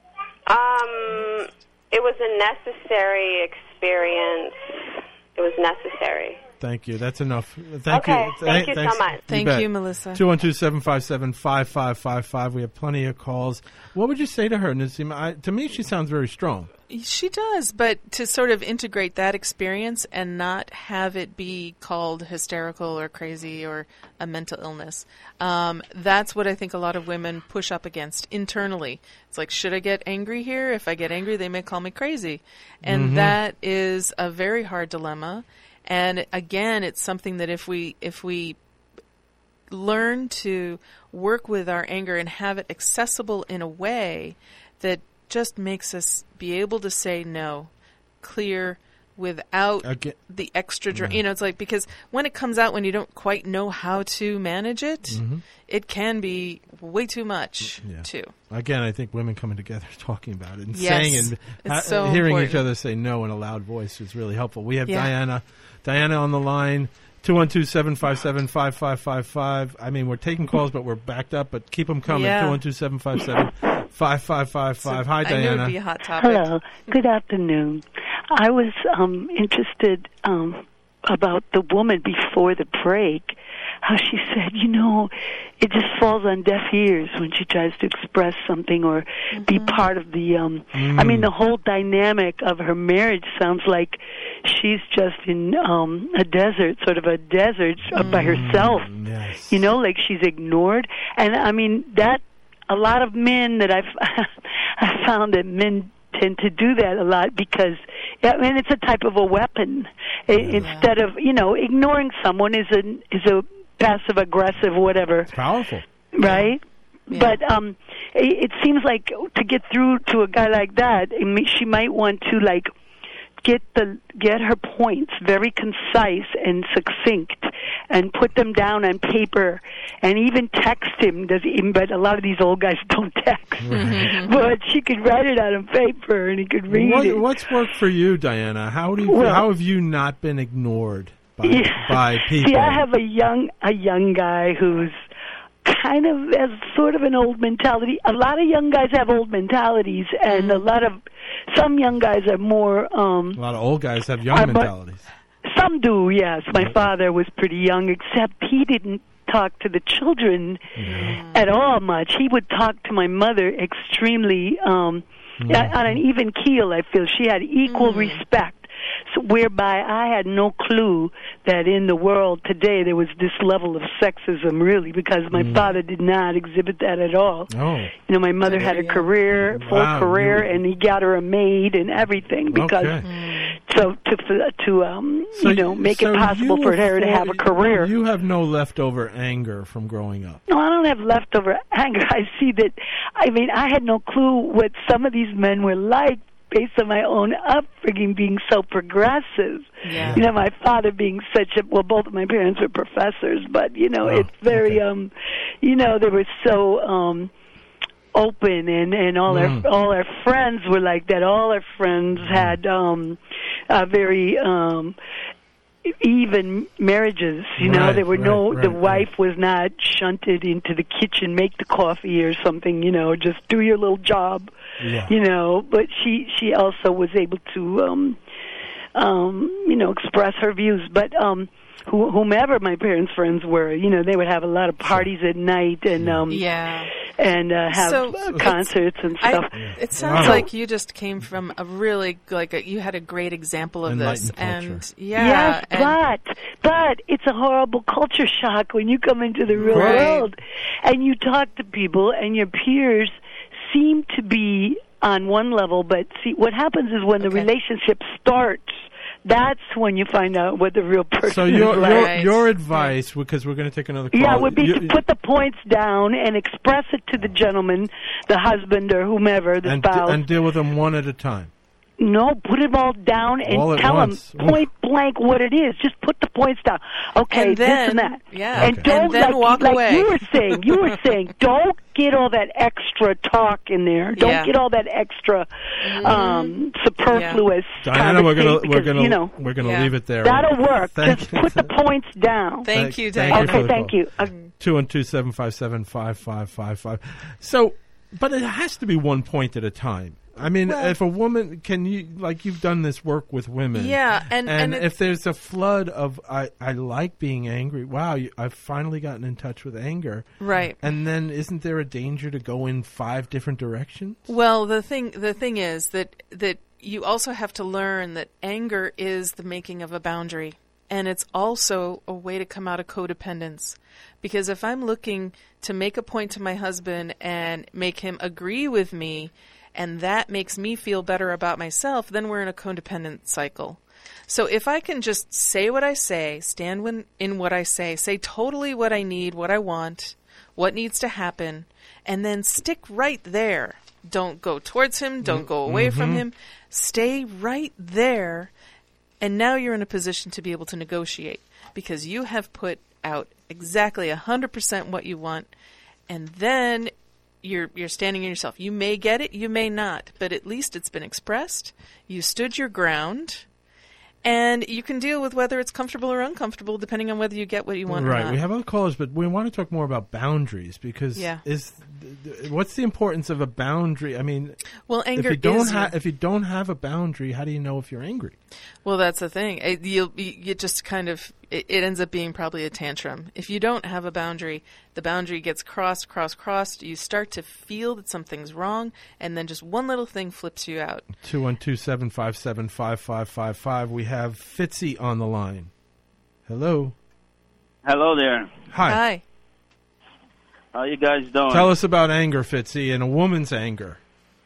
Um, it was a necessary experience. It was necessary. Thank you. That's enough. Thank Okay, you. thank you so thanks. much. Thank bet. you, Melissa. two one two, seven five seven, five five five five. We have plenty of calls. What would you say to her, Nasima? I, to me, she sounds very strong. She does, but to sort of integrate that experience and not have it be called hysterical or crazy or a mental illness. Um, that's what I think a lot of women push up against internally. It's like, should I get angry here? If I get angry, they may call me crazy. And Mm-hmm. that is a very hard dilemma. And again, it's something that if we if we learn to work with our anger and have it accessible in a way that just makes us be able to say no, clear, without Again- the extra, dra- Yeah. you know, it's like, because when it comes out when you don't quite know how to manage it, Mhm. it can be way too much, Yeah. too. Again, I think women coming together, talking about it, and Yes. saying and It's ha- so hearing important. each other say no in a loud voice is really helpful. We have Yeah. Diana, Diana on the line. two one two, seven five seven, five five five five. I mean, we're taking calls, but we're backed up. But keep them coming. Yeah. two one two, seven five seven, five five five five. Hi, I knew it Diana. would be a hot topic. Hello. Good afternoon. I was um, interested um, about the woman before the break, how she said, you know, it just falls on deaf ears when she tries to express something or mm-hmm. be part of the, um, Mm. I mean, the whole dynamic of her marriage sounds like she's just in um, a desert, sort of a desert mm. by herself. Yes. You know, like she's ignored. And, I mean, that, a lot of men that I've, I found that men tend to do that a lot because, I mean, it's a type of a weapon. Yeah. Instead of, you know, ignoring someone is a, is a passive aggressive whatever. It's powerful. Right? Yeah. But um, it, it seems like to get through to a guy like that, it may, she might want to like get the get her points very concise and succinct, and put them down on paper, and even text him. Does he, but a lot of these old guys don't text. Mm-hmm. But she could write it on paper, and he could read What, it. what's worked for you, Diana? How do you, Well- how have you not been ignored by Yeah. by people? See, I have a young a young guy who's kind of has sort of an old mentality. A lot of young guys have old mentalities, and a lot of some young guys are more. Um, a lot of old guys have young Uh, but- mentalities. some do, yes. My father was pretty young, except he didn't talk to the children at all much. He would talk to my mother extremely um, on an even keel. I feel she had equal respect. So, whereby I had no clue that in the world today there was this level of sexism, really, because my father did not exhibit that at all. Oh. You know, my mother had a career, full Wow, career, you- and he got her a maid and everything because Okay. so to to um So you know make so it possible you for were her to have a career. You have no leftover anger from growing up. No, I don't have leftover anger. I see that. I mean, I had no clue what some of these men were like based on my own upbringing, being so progressive. Yeah. You know, my father being such a well, both of my parents were professors, but you know, Oh, it's very okay. um, you know, they were so um. open, and and all Mm. our all our friends were like that. All our friends had um a very um even marriages, you know. Right, There were no right, the right, wife was not shunted into the kitchen, make the coffee or something, you know, just do your little job. Yeah. You know, but she she also was able to um um you know, express her views, but um who, whomever my parents' friends were, you know, they would have a lot of parties at night and um Yeah. and uh, have So, uh, it's- concerts and stuff. I, it sounds Wow. like you just came from a really like a, you had a great example of this, Enlightened and culture. yeah, Yes, and, but but it's a horrible culture shock when you come into the real Right. world and you talk to people and your peers seem to be on one level, but see what happens is when the Okay. relationship starts, that's when you find out what the real person So is your like. your, Right. your advice, because we're going to take another call. Yeah, would be you- to put the points down and express it to the gentleman, the husband or whomever, the and, de- spouse. and deal with them one at a time. No, put it all down and All at tell once. them point blank what it is. Just put the points down. Okay, And this then- and that. yeah. And Okay. don't And then like, walk like away. you were saying. You were saying don't get all that extra talk in there. Don't Yeah. get all that extra um, superfluous. Diana, we're going to conversation we're because, going to you know, we're going to Yeah. leave it there. that'll work. Thank Just you. put the points down. Thank Thank- you, thank Diana. you for Okay, the thank call. you. Uh, two one two seven five seven five five five five. So, but it has to be one point at a time. I mean, Well- if a woman can you like you've done this work with women, Yeah, and- and it- if there's a flood of I I like being angry. Wow, you, I've finally gotten in touch with anger, Right. and then isn't there a danger to go in five different directions? Well, the thing the thing is that that you also have to learn that anger is the making of a boundary, and it's also a way to come out of codependence. Because if I'm looking to make a point to my husband and make him agree with me, and that makes me feel better about myself, then we're in a codependent cycle. So if I can just say what I say, stand when, in what I say, say totally what I need, what I want, what needs to happen, and then stick right there. Don't go towards him, don't go away from him. Stay right there, and now you're in a position to be able to negotiate because you have put out exactly one hundred percent what you want, and then you're you're standing in yourself. You may get it, you may not, but at least it's been expressed. You stood your ground, and you can deal with whether it's comfortable or uncomfortable depending on whether you get what you want or Right. not. We have other callers, but we want to talk more about boundaries because Yeah. is what's the importance of a boundary? I mean, Well, anger if you don't is ha- your- if you don't have a boundary, how do you know if you're angry? Well, that's the thing. It, you'll, you, you just kind of, it, it ends up being probably a tantrum. If you don't have a boundary, the boundary gets crossed, crossed, crossed. You start to feel that something's wrong, and then just one little thing flips you out. two one two seven five seven five five five five. We have Fitzy on the line. Hello. Hello there. Hi. Hi. How you guys doing? Tell us about anger, Fitzy, and a woman's anger.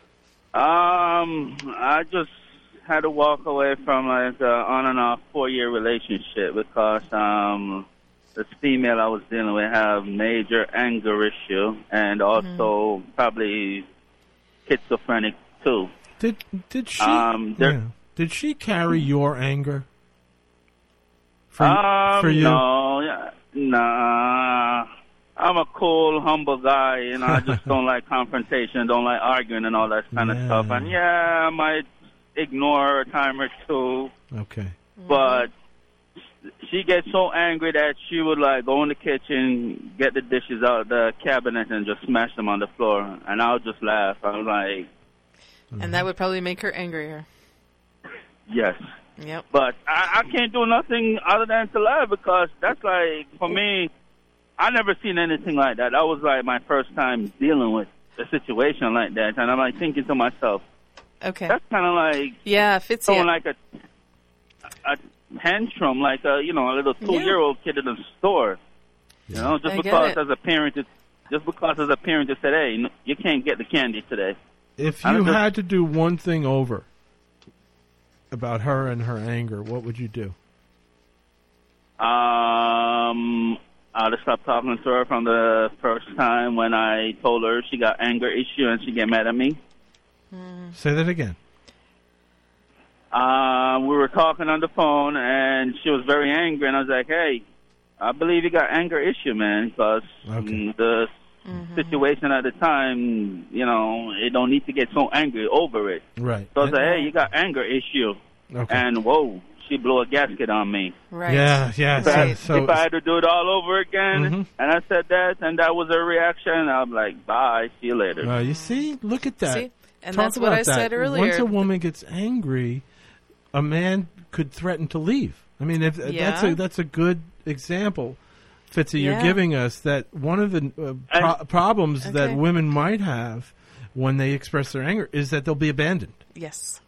Um, I just had to walk away from like a on and off four year relationship because um, this female I was dealing with have major anger issue and also probably schizophrenic too. Did did she Um, there- yeah. did she carry your anger for, um, for you? No, yeah, nah. I'm a cool, humble guy, and I just don't like confrontation, don't like arguing and all that kind of Yeah. stuff. And yeah, I might ignore a time or two, Okay. but she gets so angry that she would like go in the kitchen, get the dishes out of the cabinet, and just smash them on the floor. And I'll just laugh. I'm like, And that would probably make her angrier. yes. Yep. But I, I can't do nothing other than to laugh because that's like, for me, I never seen anything like that. That was like my first time dealing with a situation like that. And I'm like thinking to myself, Okay. that's kind of like Yeah, Fitzy. throwing like a, a tantrum, like a, you know, a little two-year-old kid in the store. You know, just I get because it. as a parent, it, just because as a parent you said, hey, n- you can't get the candy today. If I you just- had to do one thing over about her and her anger, what would you do? Um, I'd have stopped talking to her from the first time when I told her she got anger issue and she get mad at me. Say that again. Uh, we were talking on the phone and she was very angry and I was like, hey, I believe you got anger issue, man, because Okay. the situation at the time, you know, it don't need to get so angry over it. Right. So I was like, hey, you got anger issue. Okay. And whoa, she blew a gasket on me. Right. Yeah, yeah. If, I, So, so if I had to do it all over again, Mhm. and I said that, and that was her reaction, I'm like, bye, see you later. uh, you see, look at that. See? And Talk that's what about I said that. earlier. Once a woman gets angry, a man could threaten to leave. I mean, if that's Yeah. a that's a good example, Fitzy, you're Yeah. giving us that one of the uh, pro- problems that Okay. women might have when they express their anger is that they'll be abandoned. Yes.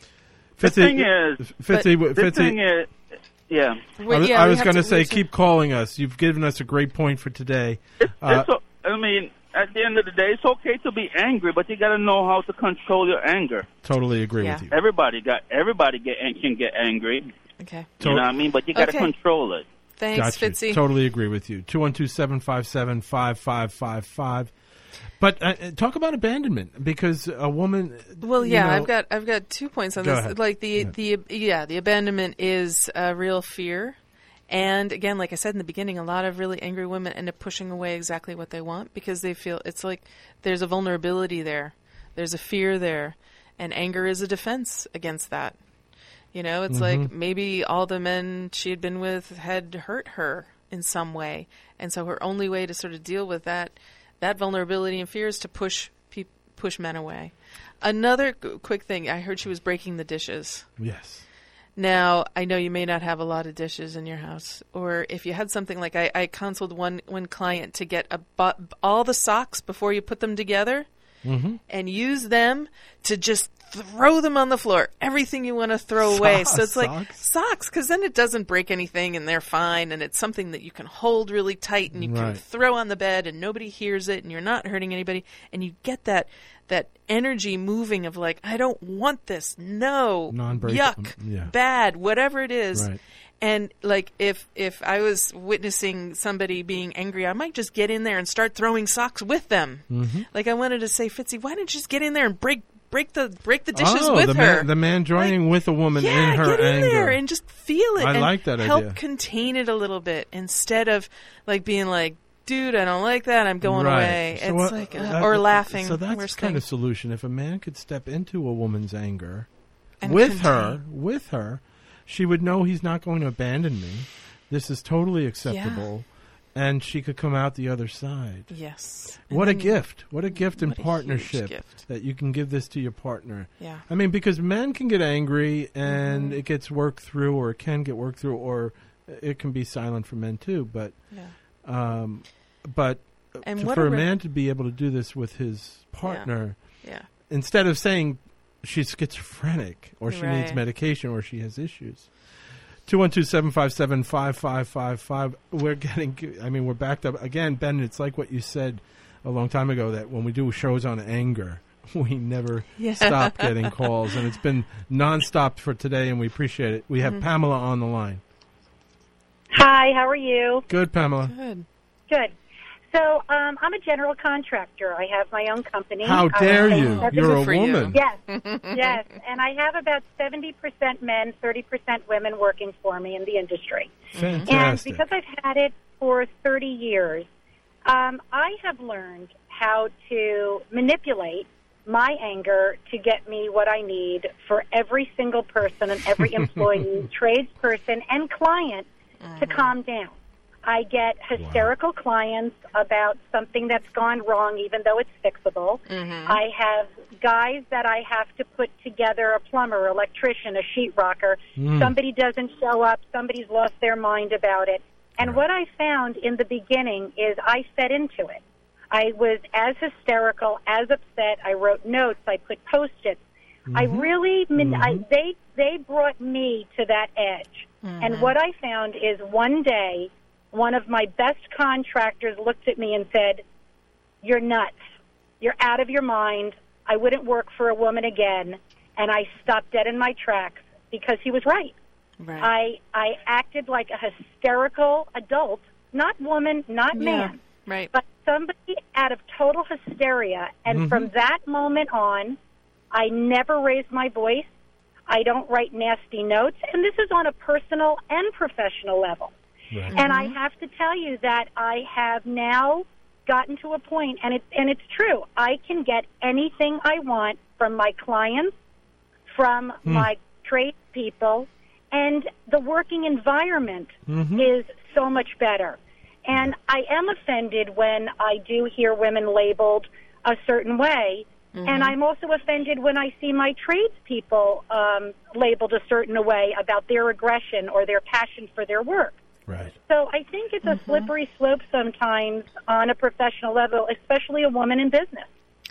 The Fitzy, thing is, Fitzy, the Fitzy, thing is, yeah. I was, yeah, I we was have going to to- say, we have to- keep calling us. You've given us a great point for today. It's, Uh, it's, o- I mean, at the end of the day, it's okay to be angry, but you got to know how to control your anger. Totally agree Yeah. with you. Everybody got, everybody get can get angry. Okay. You know what I mean? But you got to Okay. control it. Thanks, Got you. Fitzy. Totally agree with you. two one two, seven five seven, five five five five. But uh, talk about abandonment, because a woman. Well, you yeah, know- I've got I've got two points on Go this. ahead. Like the the yeah, the abandonment is a real fear, and again, like I said in the beginning, a lot of really angry women end up pushing away exactly what they want because they feel it's like there's a vulnerability there, there's a fear there, and anger is a defense against that. You know, it's like maybe all the men she had been with had hurt her in some way, and so her only way to sort of deal with that that vulnerability and fear is to push pe- push men away. Another qu- quick thing, I heard she was breaking the dishes. Yes. Now, I know you may not have a lot of dishes in your house, or if you had something like I, I counseled one one client to get a bu- all the socks before you put them together, Mm-hmm. and use them to just throw them on the floor. Everything you want to throw away. So it's like Socks? socks, because then it doesn't break anything, and they're fine, and it's something that you can hold really tight, and you can Right. throw on the bed, and nobody hears it, and you're not hurting anybody, and you get that that energy moving of like, I don't want this. No, Non-break- yuck, um, yeah. bad, whatever it is. Right. And like if if I was witnessing somebody being angry, I might just get in there and start throwing socks with them. Mm-hmm. Like I wanted to say, Fitzy, why don't you just get in there and break break the break the dishes oh, with the her? Man, the man joining with a woman yeah, in her get in anger. there and just feel it. I and like that help idea. contain it a little bit instead of like being like, dude, I don't like that. I'm going Right. away. So it's what- like uh, that- or laughing. So that's worst kind thing. of solution. If a man could step into a woman's anger And with contain. her, with her, she would know he's not going to abandon me. This is totally acceptable, and she could come out the other side. Yes. And What a then- gift! What a gift in What a huge partnership gift. that you can give this to your partner. Yeah. I mean, because men can get angry and Mm-hmm. it gets worked through, or it can get worked through, or it can be silent for men too. But, Yeah. um, but And to- what for a a re- man to be able to do this with his partner, Yeah. instead of saying she's schizophrenic or she needs Right. medication or she has issues. two one two, seven five seven, five five five five. We're getting, I mean, we're backed up. Again, Ben, it's like what you said a long time ago, that when we do shows on anger, we never Yeah. stop getting calls. And it's been nonstop for today, and we appreciate it. We have Mm-hmm. Pamela on the line. Hi, how are you? Good, Pamela. Good. Good. So um, I'm a general contractor. I have my own company. How dare I, you? I, You're a for you. woman. Yes, yes. And I have about seventy percent men, thirty percent women working for me in the industry. Fantastic. And because I've had it for thirty years, um, I have learned how to manipulate my anger to get me what I need for every single person and every employee, tradesperson, and client to calm down. I get hysterical wow. clients about something that's gone wrong, even though it's fixable. Mm-hmm. I have guys that I have to put together, a plumber, electrician, a sheetrocker. Mm. Somebody doesn't show up. Somebody's lost their mind about it. And right. what I found in the beginning is I fed into it. I was as hysterical, as upset. I wrote notes. I put Post-its. Mm-hmm. I really, mm-hmm. I, they, they brought me to that edge. Mm-hmm. And what I found is one day, one of my best contractors looked at me and said, "You're nuts. You're out of your mind. I wouldn't work for a woman again." And I stopped dead in my tracks because he was right. Right. I I acted like a hysterical adult, not woman, not yeah. man, right. but somebody out of total hysteria. And mm-hmm. from that moment on, I never raised my voice. I don't write nasty notes. And this is on a personal and professional level. Right. And mm-hmm. I have to tell you that I have now gotten to a point, and it's, and it's true, I can get anything I want from my clients, from mm. my tradespeople, and the working environment mm-hmm. is so much better. And I am offended when I do hear women labeled a certain way, mm-hmm. and I'm also offended when I see my tradespeople um, labeled a certain way about their aggression or their passion for their work. Right. So I think it's a mm-hmm. slippery slope sometimes on a professional level, especially a woman in business.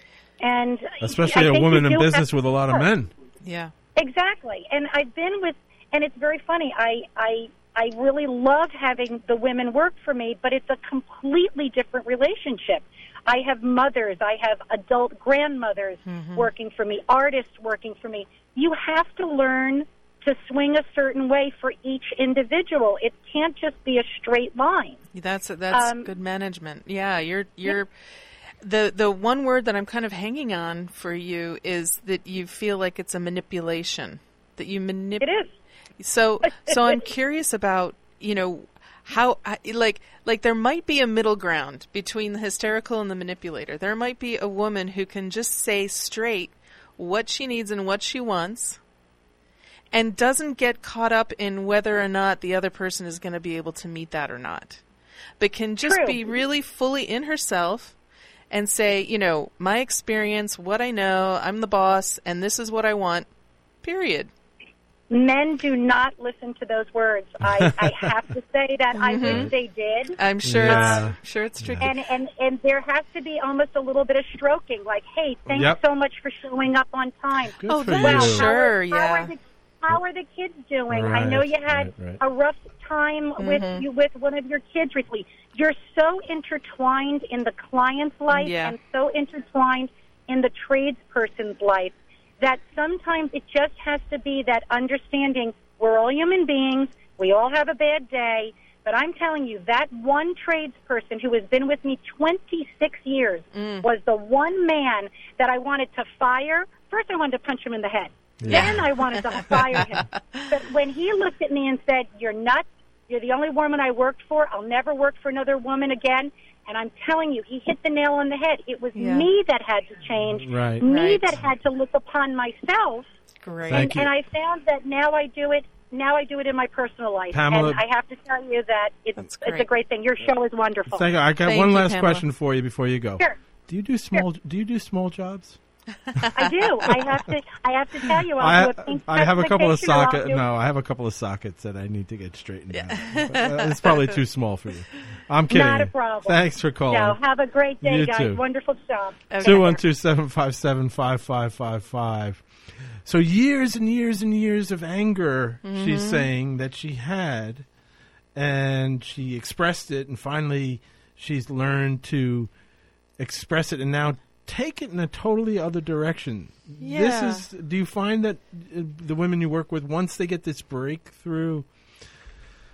And especially I a woman in do business with a lot of men. Yeah. Exactly. And I've been with, and it's very funny, I, I, I really love having the women work for me, but it's a completely different relationship. I have mothers, I have adult grandmothers mm-hmm. working for me, artists working for me. You have to learn to swing a certain way for each individual. It can't just be a straight line. That's that's um, good management. Yeah, you're you're yeah. the the one word that I'm kind of hanging on for you is that you feel like it's a manipulation. That you manipulate. It is. So so I'm curious about, you know, how like like there might be a middle ground between the hysterical and the manipulator. There might be a woman who can just say straight what she needs and what she wants, and doesn't get caught up in whether or not the other person is going to be able to meet that or not, but can just True. be really fully in herself and say, you know, my experience, what I know, I'm the boss, and this is what I want, period. Men do not listen to those words. I, I have to say that. Mm-hmm. I wish they did. I'm sure yeah. it's sure it's tricky. And, and and there has to be almost a little bit of stroking, like, hey, thanks yep. so much for showing up on time. Good oh, for that's you. sure, how, yeah. How are, the, how are the kids doing? Right, I know you had right, right. a rough time Mm-hmm. with you with one of your kids recently. You're so intertwined in the client's life Yeah. and so intertwined in the tradesperson's life that sometimes it just has to be that understanding we're all human beings, we all have a bad day, but I'm telling you, that one tradesperson who has been with me twenty-six years Mm. was the one man that I wanted to fire. First, I wanted to punch him in the head. Yeah. Then I wanted to fire him. But when he looked at me and said, "You're nuts. You're the only woman I worked for. I'll never work for another woman again." And I'm telling you, he hit the nail on the head. It was Yeah. me that had to change, Right. me Right. that had to look upon myself. Great. Thank and, you. and I found that now I do it. Now I do it in my personal life, Pamela- and I have to tell you that it's That's it's a great. great thing. Your show is wonderful. Thank you. I got Thank one you, last Pamela. question for you before you go. Sure. Do you do small? Do you do small jobs? I do. I have to. I have to tell you. I'll I, do a pink I have a couple of specification, or I'll socket. do- No, I have a couple of sockets that I need to get straightened out. But, uh, it's probably too small for you. I'm kidding. Not a problem. Thanks for calling. No, have a great day, You guys. too. Wonderful job. Okay. Two one two seven five seven five five five five. So years and years and years of anger, Mm-hmm. she's saying, that she had, and she expressed it, and finally she's learned to express it and now take it in a totally other direction. Yeah. This is. Do you find that uh, the women you work with, once they get this breakthrough,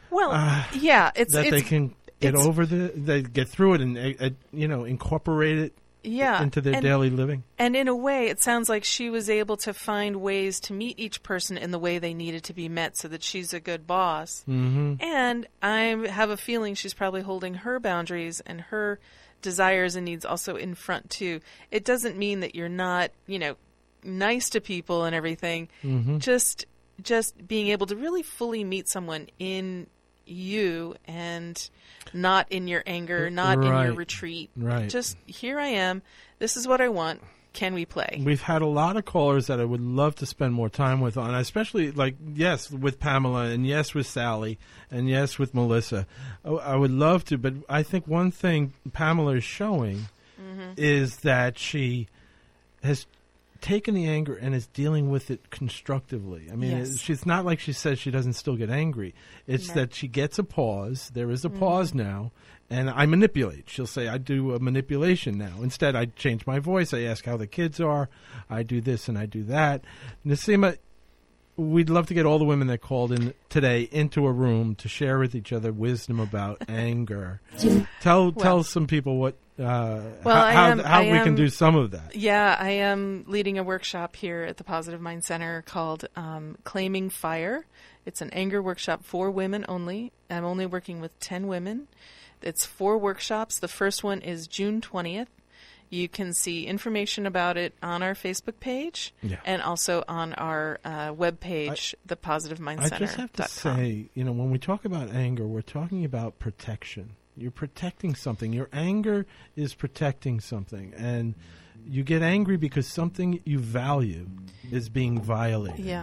Well, uh, yeah, it's that it's, they can get it's, over the, they get through it and uh, you know incorporate it yeah, into their and, daily living. And in a way, it sounds like she was able to find ways to meet each person in the way they needed to be met, so that she's a good boss. Mm-hmm. And I have a feeling she's probably holding her boundaries and her desires and needs also in front too. It doesn't mean that you're not, you know, nice to people and everything. Mm-hmm. Just just being able to really fully meet someone in you and not in your anger, not right. in your retreat. Right. Just here I am. This is what I want. Can we play? We've had a lot of callers that I would love to spend more time with on, especially like, yes, with Pamela, and yes, with Sally, and yes, with Melissa. I, I would love to, but I think one thing Pamela is showing mm-hmm. is that she has taken the anger and is dealing with it constructively. I mean, yes. it, she's not like she says she doesn't still get angry. It's no. that she gets a pause. There is a mm-hmm. pause now. And I manipulate. She'll say, I do a manipulation now. Instead, I change my voice. I ask how the kids are. I do this and I do that. Nasima, we'd love to get all the women that called in today into a room to share with each other wisdom about anger. Tell well, tell some people what uh, well, how, I how, am, how I we am, can do some of that. Yeah, I am leading a workshop here at the Positive Mind Center called um, Claiming Fire. It's an anger workshop for women only. I'm only working with ten women. It's four workshops. The first one is June twentieth. You can see information about it on our Facebook page yeah. and also on our uh, webpage, the Positive Mind Center. I just have to say, you know, when we talk about anger, we're talking about protection. You're protecting something. Your anger is protecting something. And you get angry because something you value is being violated. Yeah.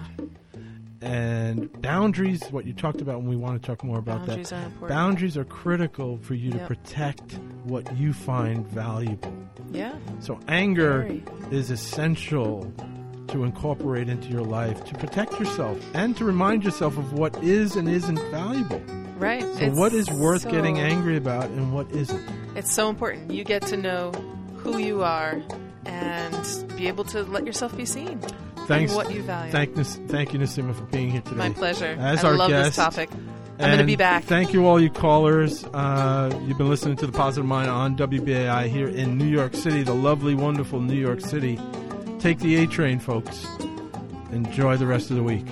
And boundaries, what you talked about, and we want to talk more about boundaries that. Are important. Boundaries are critical for you yep. to protect what you find valuable. Yeah. So anger Very. is essential to incorporate into your life to protect yourself and to remind yourself of what is and isn't valuable. Right. So it's what is worth so, getting angry about and what isn't? It's so important. You get to know who you are and be able to let yourself be seen. Thanks. What you value. Thank, thank you, Nasima, for being here today. My pleasure. As I our love guest. this topic. I'm And going to be back. Thank you, all you callers. Uh, you've been listening to The Positive Mind on W B A I here in New York City, the lovely, wonderful New York City. Take the A train, folks. Enjoy the rest of the week.